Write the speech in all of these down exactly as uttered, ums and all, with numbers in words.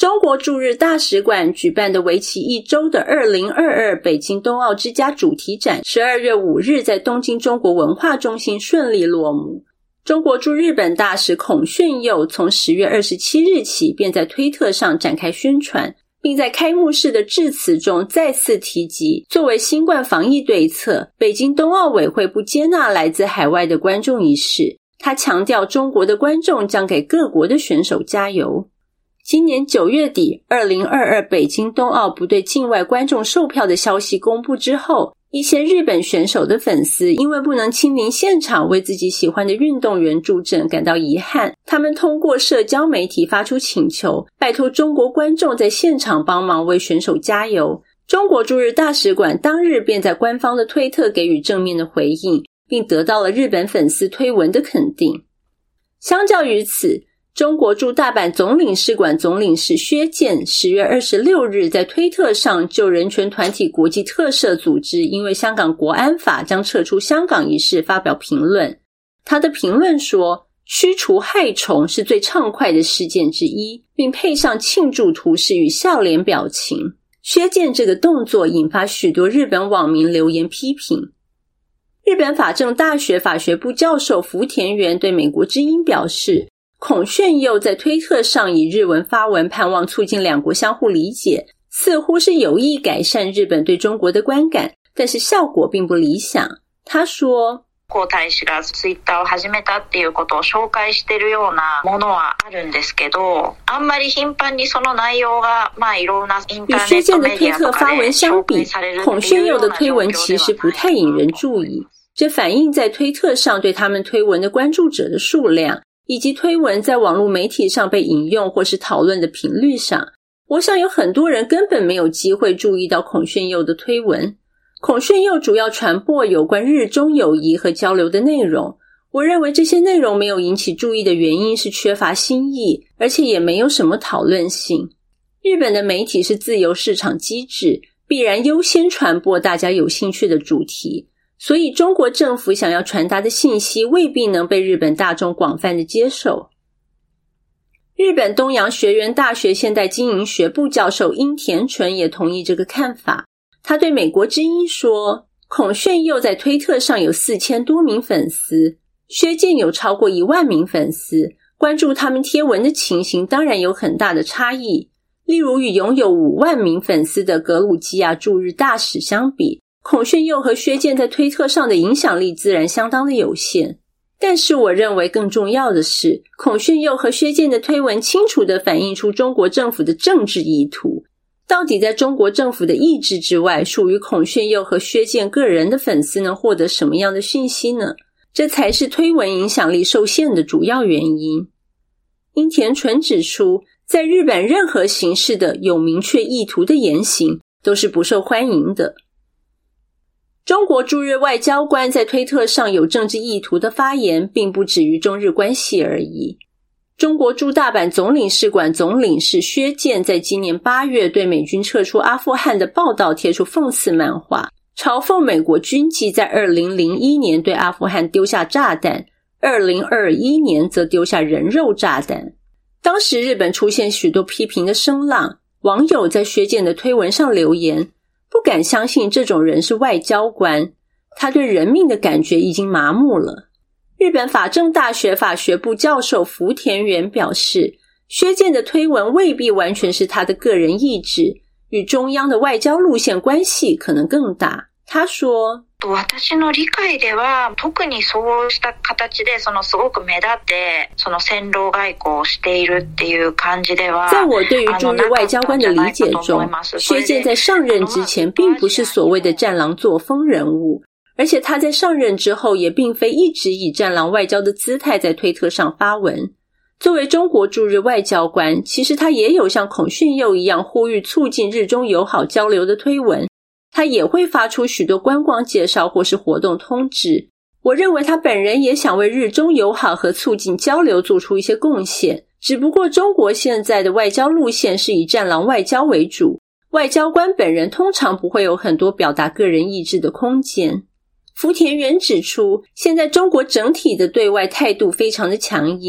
中国驻日大使馆举办的为期一周的二零二二北京冬奥之家主题展，十二月五日在东京中国文化中心顺利落幕。中国驻日本大使孔铉佑从十月二十七日起便在推特上展开宣传，并在开幕式的致辞中再次提及，作为新冠防疫对策，北京冬奥委会不接纳来自海外的观众一事。他强调中国的观众将给各国的选手加油。今年九月底，二零二二北京冬奥不对境外观众售票的消息公布之后，一些日本选手的粉丝因为不能亲临现场为自己喜欢的运动员助阵感到遗憾，他们通过社交媒体发出请求，拜托中国观众在现场帮忙为选手加油。中国驻日大使馆当日便在官方的推特给予正面的回应，并得到了日本粉丝推文的肯定。相较于此，中国驻大阪总领事馆总领事薛健十月二十六日在推特上就人权团体国际特赦组织因为香港国安法将撤出香港一事发表评论。他的评论说，驱除害虫是最畅快的事件之一，并配上庆祝图示与笑脸表情。薛健这个动作引发许多日本网民留言批评。日本法政大学法学部教授福田原对美国之音表示，孔铉佑在推特上以日文发文盼望促進兩國相互理解，似乎是有意改善日本對中國的觀感，但是效果並不理想。他說， 孔大使がツイッターを始めたっていうことを紹介しているようなものはあるんですけど、あんまり頻繁にその内容がまあいろんなインターネットメディアとかで紹介される孔铉佑的推文其實不太引人注意，這反映在推特上對他們推文的關注者的數量，以及推文在網絡媒體上被引用或是討論的頻率上。我想有很多人根本沒有機會注意到孔铉佑的推文。孔铉佑主要傳播有關日中友誼和交流的內容，我認為這些內容沒有引起注意的原因是缺乏新意，而且也沒有什麼討論性。日本的媒體是自由市場機制，必然優先傳播大家有興趣的主題，所以中國政府想要傳達的信息未必能被日本大眾廣泛的接受。日本東洋學園大學現代經營學部教授殷田純也同意這個看法。他對美國之音說，孔铉佑在推特上有四千多名粉絲，薛健有超過一萬名粉絲，關注他們貼文的情形當然有很大的差異。例如與擁有五萬名粉絲的格魯吉亞駐日大使相比，孔铉佑和薛健在推特上的影響力自然相當的有限。但是我認為更重要的是，孔铉佑和薛健的推文清楚地反映出中國政府的政治意圖。到底在中國政府的意志之外，屬於孔铉佑和薛健個人的粉絲能獲得什麼樣的訊息呢？這才是推文影響力受限的主要原因。殷田純指出，在日本任何形式的有明確意圖的言行都是不受歡迎的。中國駐日外交官在推特上有政治意圖的發言並不止於中日關係而已。中國駐大阪總領事館總領事薛健在今年八月對美軍撤出阿富汗的報道貼出諷刺漫畫，嘲諷美國軍機在二零零一年對阿富汗丟下炸彈，二零二一年則丟下人肉炸彈。當時日本出現許多批評的聲浪，網友在薛健的推文上留言，不敢相信這種人是外交官，他對人命的感覺已經麻木了。日本法政大學法學部教授福田原表示，薛健的推文未必完全是他的個人意志，與中央的外交路線關係可能更大。他說， 私の理解では特にそうした形でそのすごく目立ってその戦狼外交をしているっていう感じでは， 在我對於駐日外交官的理解中，薛健在上任之前並不是所謂的戰狼作風人物，而且他在上任之後也並非一直以戰狼外交的姿態在推特上發文。作為中國駐日外交官，其實他也有像孔铉佑一樣呼籲促進日中友好交流的推文，他也會發出許多觀光介紹或是活動通知。我認為他本人也想為日中友好和促進交流做出一些貢獻，只不過中國現在的外交路線是以戰狼外交為主，外交官本人通常不會有很多表達個人意志的空間。福田原指出，現在中國整體的對外態度非常的強硬，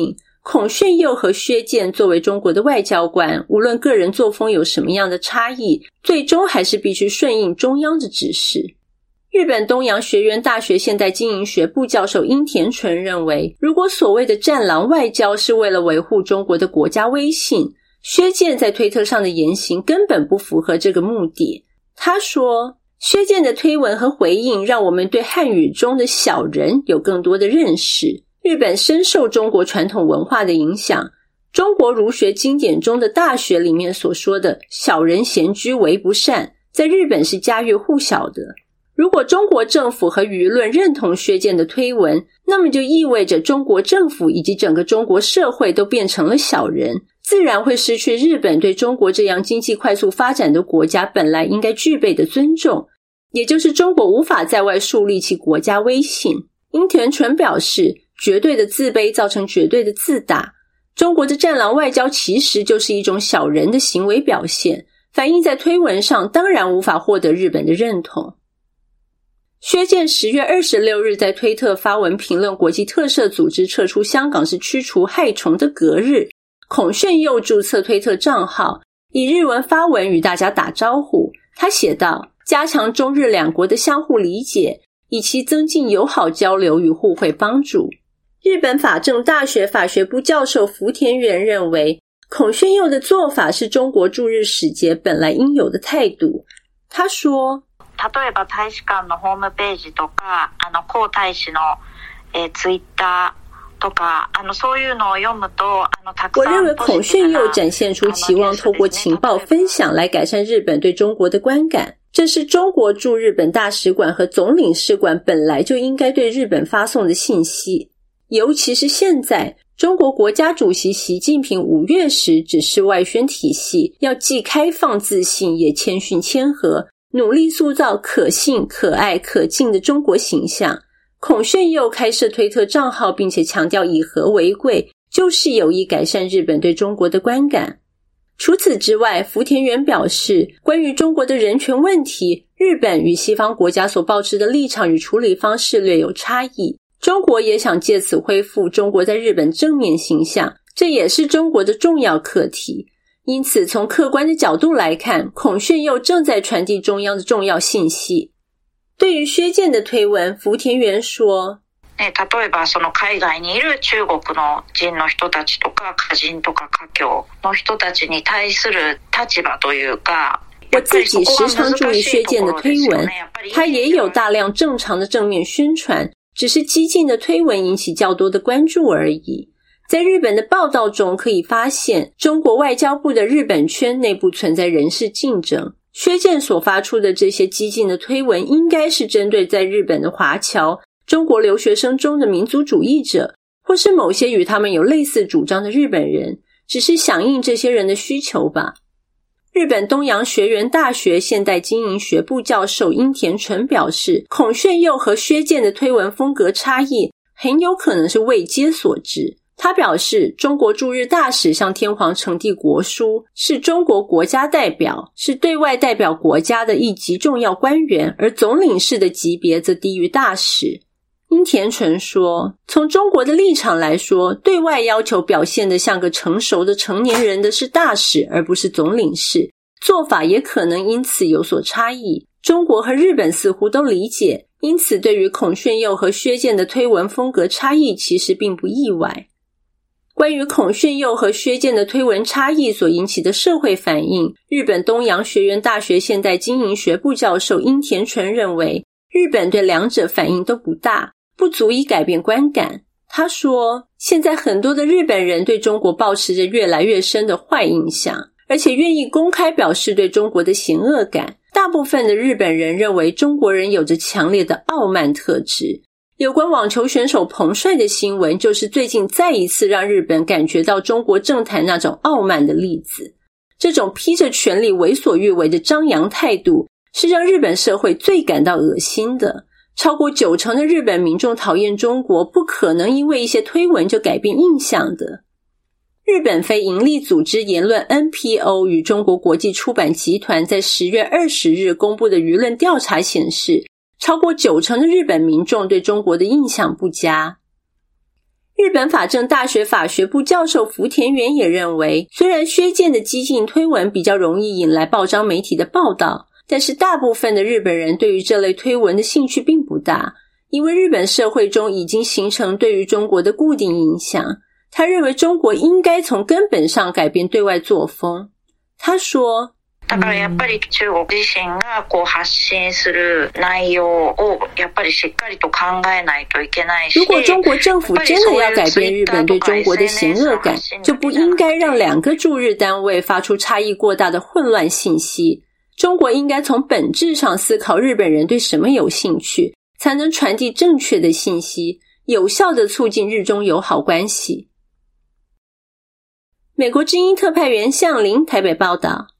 孔铉佑和薛健作为中国的外交官，无论个人作风有什么样的差异，最终还是必须顺应中央的指示。日本东洋学园大学现代经营学部教授樱田纯认为，如果所谓的战狼外交是为了维护中国的国家威信，薛健在推特上的言行根本不符合这个目的。他说，薛健的推文和回应让我们对汉语中的小人有更多的认识。日本深受中国传统文化的影响，中国儒学经典中的大学里面所说的小人闲居为不善，在日本是家喻户晓的。如果中国政府和舆论认同薛健的推文，那么就意味着中国政府以及整个中国社会都变成了小人，自然会失去日本对中国这样经济快速发展的国家本来应该具备的尊重，也就是中国无法在外树立其国家威信。樱田纯表示，绝对的自卑造成绝对的自大，中国的战狼外交其实就是一种小人的行为表现，反映在推文上当然无法获得日本的认同。薛健十月二十六日在推特发文评论国际特赦组织撤出香港是驱除害虫的隔日，孔铉佑注册推特账号，以日文发文与大家打招呼。他写道，加强中日两国的相互理解，以期增进友好交流与互惠帮助。日本法政大学法学部教授福田元认为，孔铉佑的做法是中国驻日使节本来应有的态度。他说， 例えば大使館のホームページとか、あの皇太子の、えー、ツイッターとか、あのそういうのを読むと、あのたくさん。 我认为孔铉佑展现出期望透过情报分享来改善日本对中国的观感，这是中国驻日本大使馆和总领事馆本来就应该对日本发送的信息。尤其是现在，中国国家主席习近平五月时指示外宣体系要既开放自信也谦逊谦和，努力塑造可信、可爱、可敬的中国形象。孔铉佑开设推特账号并且强调以和为贵，就是有意改善日本对中国的观感。除此之外，福田元表示，关于中国的人权问题，日本与西方国家所抱持的立场与处理方式略有差异。中国也想借此恢复中国在日本正面形象，这也是中国的重要课题。因此，从客观的角度来看，孔铉佑正在传递中央的重要信息。对于薛健的推文，福田元说， 例えばその海外にいる中国の人の人たちとか華人とか華僑の人たちに対する立場というか， 我自己时常注意薛健的推文，他也有大量正常的正面宣传，只是激进的推文引起较多的关注而已。在日本的报道中可以发现，中国外交部的日本圈内部存在人事竞争。薛健所发出的这些激进的推文应该是针对在日本的华侨、中国留学生中的民族主义者，或是某些与他们有类似主张的日本人，只是响应这些人的需求吧。日本东洋学园大学现代经营学部教授樱田纯表示，孔铉佑和薛健的推文风格差异很有可能是未接所致。他表示，中国驻日大使向天皇呈递国书，是中国国家代表，是对外代表国家的一级重要官员，而总领事的级别则低于大使。樱田纯说，从中国的立场来说，对外要求表现得像个成熟的成年人的是大使，而不是总领事，做法也可能因此有所差异。中国和日本似乎都理解，因此对于孔铉佑和薛健的推文风格差异其实并不意外。关于孔铉佑和薛健的推文差异所引起的社会反应，日本东洋学园大学现代经营学部教授樱田纯认为，日本对两者反应都不大，不足以改变观感。他说，现在很多的日本人对中国抱持着越来越深的坏印象，而且愿意公开表示对中国的嫌恶感。大部分的日本人认为中国人有着强烈的傲慢特质。有关网球选手彭帅的新闻，就是最近再一次让日本感觉到中国政坛那种傲慢的例子。这种披着权力为所欲为的张扬态度，是让日本社会最感到恶心的。超过九成的日本民众讨厌中国，不可能因为一些推文就改变印象的。日本非营利组织言论 N P O 与中国国际出版集团在十月二十日公布的舆论调查显示，超过九成的日本民众对中国的印象不佳。 日本法政大学法学部教授福田元也认为，虽然薛健的激进推文比较容易引来报章媒体的报道，但是大部分的日本人对于这类推文的兴趣并不大，因为日本社会中已经形成对于中国的固定印象。他认为中国应该从根本上改变对外作风。他说， だからやっぱり中国自身がこう発信する内容をやっぱりしっかりと考えないといけないし、 如果中国政府真的要改变日本对中国的嫌恶感，就不应该让两个驻日单位发出差异过大的混乱信息。中国应该从本质上思考日本人对什么有兴趣，才能传递正确的信息，有效地促进日中友好关系。美国之音特派员向林台北报道。